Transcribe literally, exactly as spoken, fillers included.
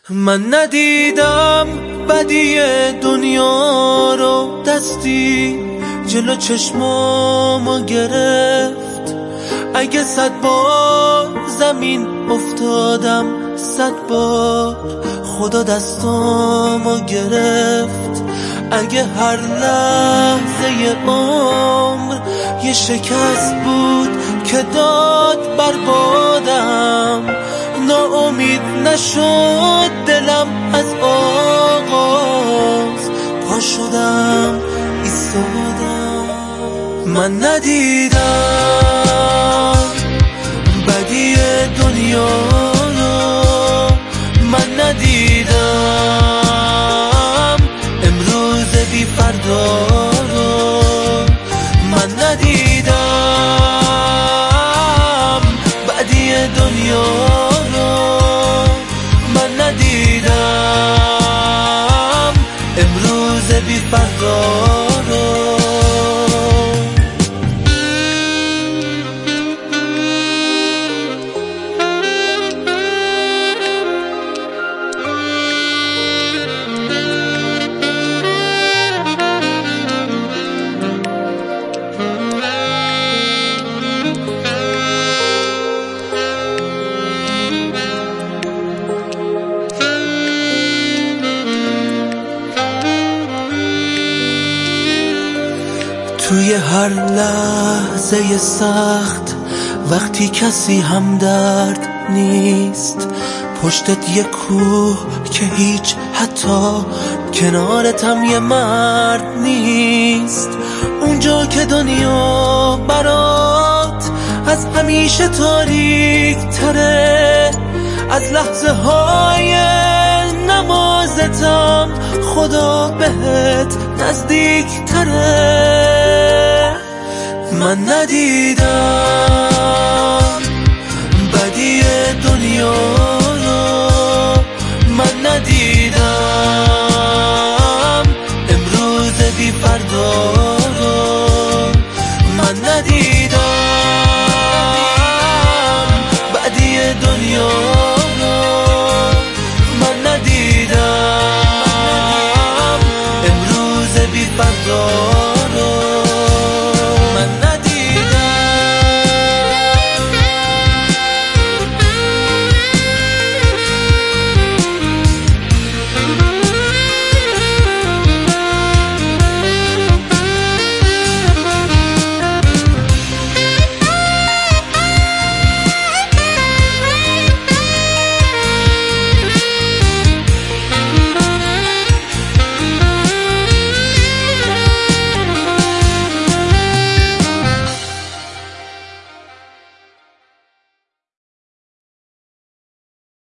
من ندیدم بدی دنیا رو، دستی جلو چشمامو گرفت. اگه صد بار زمین افتادم، صد بار خدا دستامو گرفت. اگه هر لحظه عمر یه شکست بود که داد بربادم، ناامید نشد دلم از آغاز، پا شدم ایستادم. من ندیدم بدی دنیا رو، من ندیدم امروز بی فردا رو، من ندیدم بدی دنیا رو، من ندیدم امروز بی فردا رو. توی هر لحظه سخت وقتی کسی همدرد نیست، پشتت یه کوه که هیچ حتی کنارتم یه مرد نیست. اونجا که دنیا برات از همیشه تاریک تره، از لحظه های نمازتم خدا بهت نزدیک تره. من ندیدم